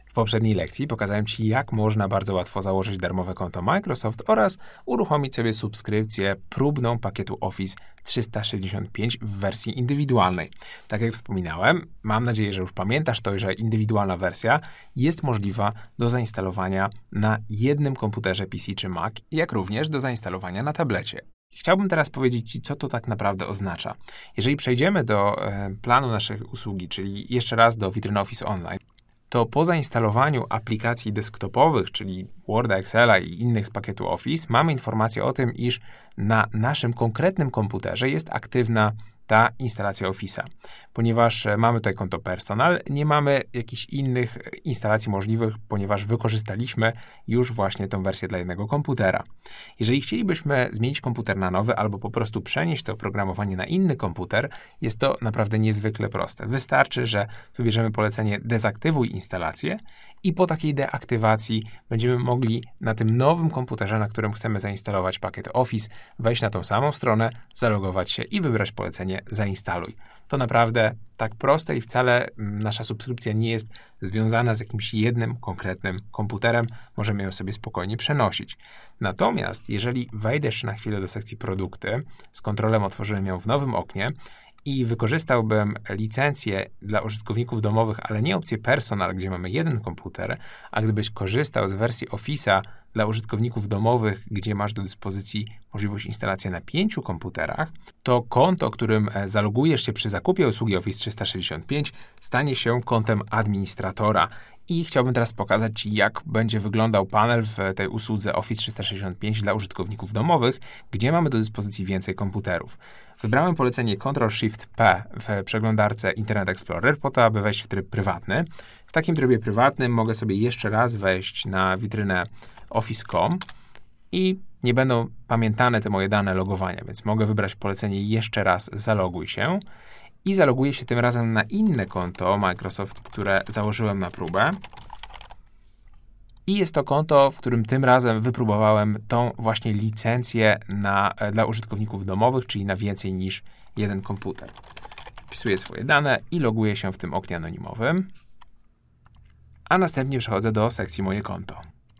W poprzedniej lekcji pokazałem Ci, jak można bardzo łatwo założyć darmowe konto Microsoft oraz uruchomić sobie subskrypcję próbną pakietu Office 365 w wersji indywidualnej. Tak jak wspominałem, mam nadzieję, że już pamiętasz to, że indywidualna wersja jest możliwa do zainstalowania na jednym komputerze PC czy Mac, jak również do zainstalowania na tablecie. Chciałbym teraz powiedzieć Ci, co to tak naprawdę oznacza. Jeżeli przejdziemy do planu naszej usługi, czyli jeszcze raz do witryny Office Online, to po zainstalowaniu aplikacji desktopowych, czyli Worda, Excela i innych z pakietu Office, mamy informację o tym, iż na naszym konkretnym komputerze jest aktywna ta instalacja Office'a. Ponieważ mamy tutaj konto personal, nie mamy jakichś innych instalacji możliwych, ponieważ wykorzystaliśmy już właśnie tę wersję dla jednego komputera. Jeżeli chcielibyśmy zmienić komputer na nowy albo po prostu przenieść to oprogramowanie na inny komputer, jest to naprawdę niezwykle proste. Wystarczy, że wybierzemy polecenie dezaktywuj instalację i po takiej deaktywacji będziemy mogli na tym nowym komputerze, na którym chcemy zainstalować pakiet Office, wejść na tą samą stronę, zalogować się i wybrać polecenie zainstaluj. To naprawdę tak proste i wcale nasza subskrypcja nie jest związana z jakimś jednym konkretnym komputerem. Możemy ją sobie spokojnie przenosić. Natomiast jeżeli wejdziesz na chwilę do sekcji produkty, z kontrolem otworzyłem ją w nowym oknie i wykorzystałbym licencję dla użytkowników domowych, ale nie opcję personal, gdzie mamy jeden komputer, a gdybyś korzystał z wersji Office'a dla użytkowników domowych, gdzie masz do dyspozycji możliwość instalacji na 5 komputerach, to konto, którym zalogujesz się przy zakupie usługi Office 365, stanie się kontem administratora. I chciałbym teraz pokazać Ci, jak będzie wyglądał panel w tej usłudze Office 365 dla użytkowników domowych, gdzie mamy do dyspozycji więcej komputerów. Wybrałem polecenie Ctrl-Shift-P w przeglądarce Internet Explorer po to, aby wejść w tryb prywatny. W takim trybie prywatnym mogę sobie jeszcze raz wejść na witrynę Office.com i nie będą pamiętane te moje dane logowania, więc mogę wybrać polecenie jeszcze raz zaloguj się i zaloguję się tym razem na inne konto Microsoft, które założyłem na próbę. I jest to konto, w którym tym razem wypróbowałem tą właśnie licencję dla użytkowników domowych, czyli na więcej niż jeden komputer. Wpisuję swoje dane i loguję się w tym oknie anonimowym, a następnie przechodzę do sekcji moje konto.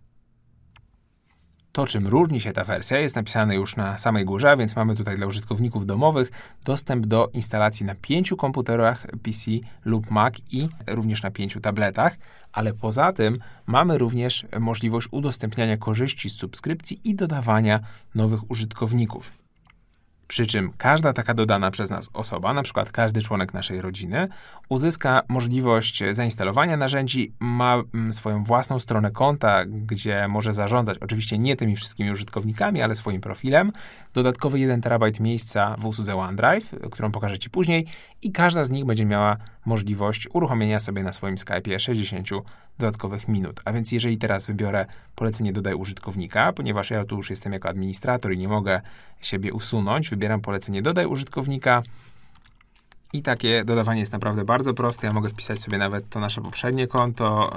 To, czym różni się ta wersja, jest napisane już na samej górze, więc mamy tutaj dla użytkowników domowych dostęp do instalacji na 5 komputerach PC lub Mac i również na 5 tabletach, ale poza tym mamy również możliwość udostępniania korzyści z subskrypcji i dodawania nowych użytkowników. Przy czym każda taka dodana przez nas osoba, na przykład każdy członek naszej rodziny, uzyska możliwość zainstalowania narzędzi, ma swoją własną stronę konta, gdzie może zarządzać oczywiście nie tymi wszystkimi użytkownikami, ale swoim profilem, dodatkowy 1 TB miejsca w usłudze OneDrive, którą pokażę Ci później i każda z nich będzie miała możliwość uruchomienia sobie na swoim Skype'ie 60 dodatkowych minut. A więc jeżeli teraz wybiorę polecenie dodaj użytkownika, ponieważ ja tu już jestem jako administrator i nie mogę siebie usunąć, wybieram polecenie dodaj użytkownika i takie dodawanie jest naprawdę bardzo proste. Ja mogę wpisać sobie nawet to nasze poprzednie konto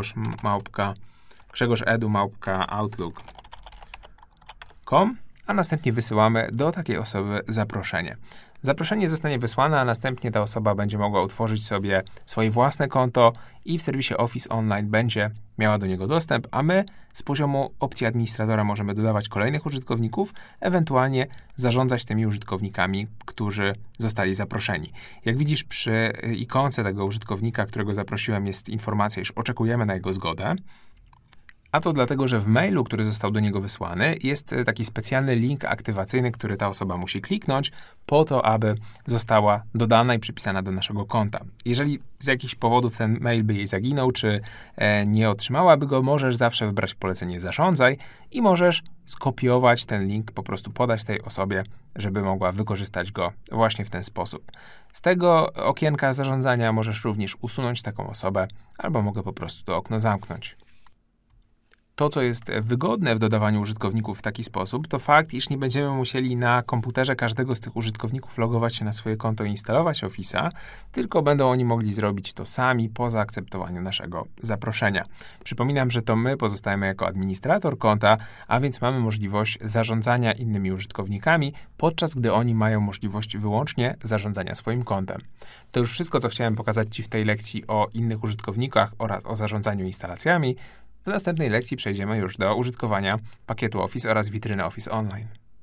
grzegorz.outlook.com, a następnie wysyłamy do takiej osoby zaproszenie. Zaproszenie zostanie wysłane, a następnie ta osoba będzie mogła utworzyć sobie swoje własne konto i w serwisie Office Online będzie miała do niego dostęp, a my z poziomu opcji administratora możemy dodawać kolejnych użytkowników, ewentualnie zarządzać tymi użytkownikami, którzy zostali zaproszeni. Jak widzisz, przy ikonce tego użytkownika, którego zaprosiłem, jest informacja, iż oczekujemy na jego zgodę. A to dlatego, że w mailu, który został do niego wysłany, jest taki specjalny link aktywacyjny, który ta osoba musi kliknąć po to, aby została dodana i przypisana do naszego konta. Jeżeli z jakichś powodów ten mail by jej zaginął, czy nie otrzymałaby go, możesz zawsze wybrać polecenie zarządzaj i możesz skopiować ten link, po prostu podać tej osobie, żeby mogła wykorzystać go właśnie w ten sposób. Z tego okienka zarządzania możesz również usunąć taką osobę, albo mogę po prostu to okno zamknąć. To, co jest wygodne w dodawaniu użytkowników w taki sposób, to fakt, iż nie będziemy musieli na komputerze każdego z tych użytkowników logować się na swoje konto i instalować Office'a, tylko będą oni mogli zrobić to sami po zaakceptowaniu naszego zaproszenia. Przypominam, że to my pozostajemy jako administrator konta, a więc mamy możliwość zarządzania innymi użytkownikami, podczas gdy oni mają możliwość wyłącznie zarządzania swoim kontem. To już wszystko, co chciałem pokazać Ci w tej lekcji o innych użytkownikach oraz o zarządzaniu instalacjami. W następnej lekcji przejdziemy już do użytkowania pakietu Office oraz witryny Office Online.